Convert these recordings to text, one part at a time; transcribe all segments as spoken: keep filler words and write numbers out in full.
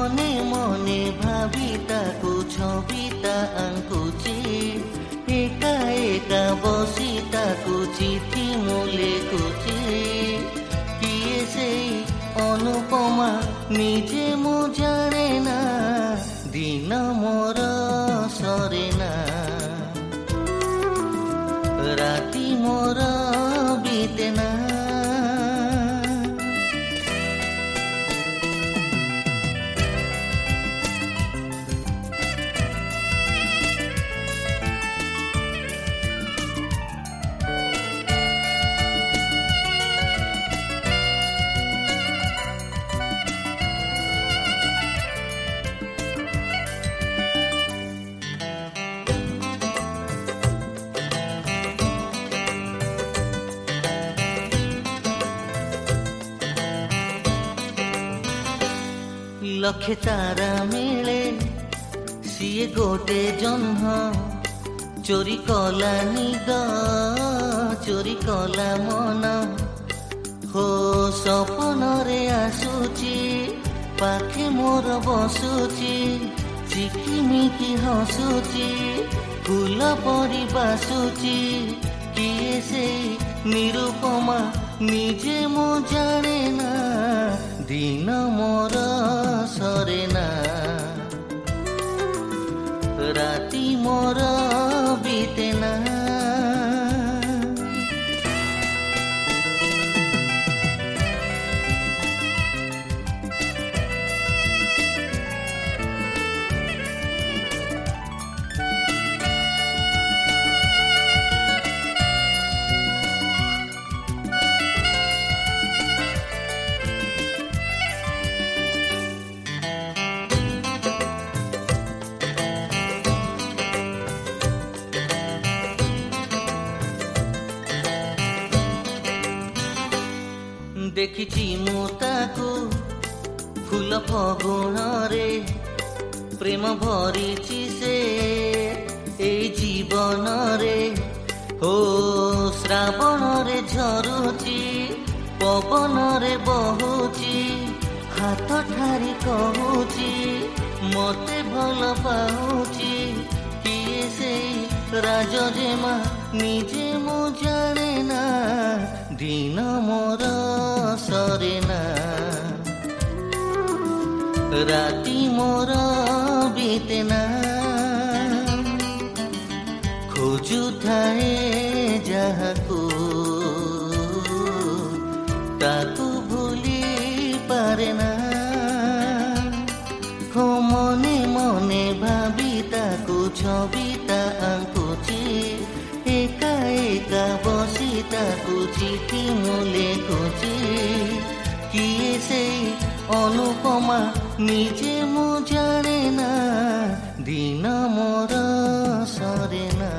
মনে মনে ভাবি তাকু ছবিতা আঙ্কুচি একা একা বসি তাকু চিঠি মু লেখুচি কিয়ে সেই অনুপমা নিজে মু জানে না দিন মোর সরে না রাতি মোর বিতে না লক্ষে তারা মিলে সিয়ে গোটে জহ্ন চোরি কলা নিদ চোরি কলা মন হো সপନରେ আসুচি পাখে মোর বসুচি চিকিমিকি হসুচি ফুল পরি বাসুচি কিয়ে সেই নিরুপমা নিজে মো জানে না দিন মোর সরে না রাতি মোর বিতে না দেখিছি মু তাকু ফুল ফগুণরে প্রেম ভরিছি সে এই জীবনরে ও শ্রাবণরে ঝরুচি পবନରେ বহুচি হাত ঠারি কହୁচি মতে ভাল পাউচি কিয়ে সেই রাজজেমা নিজে মু জানে না দিন মোর সরে না রাতি মোর বিতে না খোঁজুথাए যাহাকু তাকু ভুলি পারে না হো মনে মনে ভাবি তাকু ছবিতা আঙ্কুচি একা একা বসি তাকু চিঠি মু লেখুচি কিয়ে সেই অনুপমা নিজে মু জানে না দিন মোর সরে না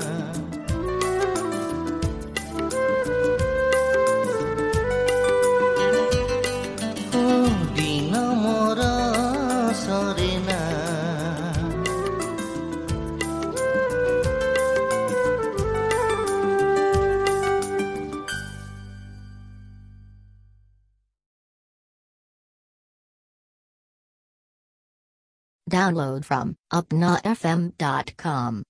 ও দিন মোর সরে না Download from upna f m dot com.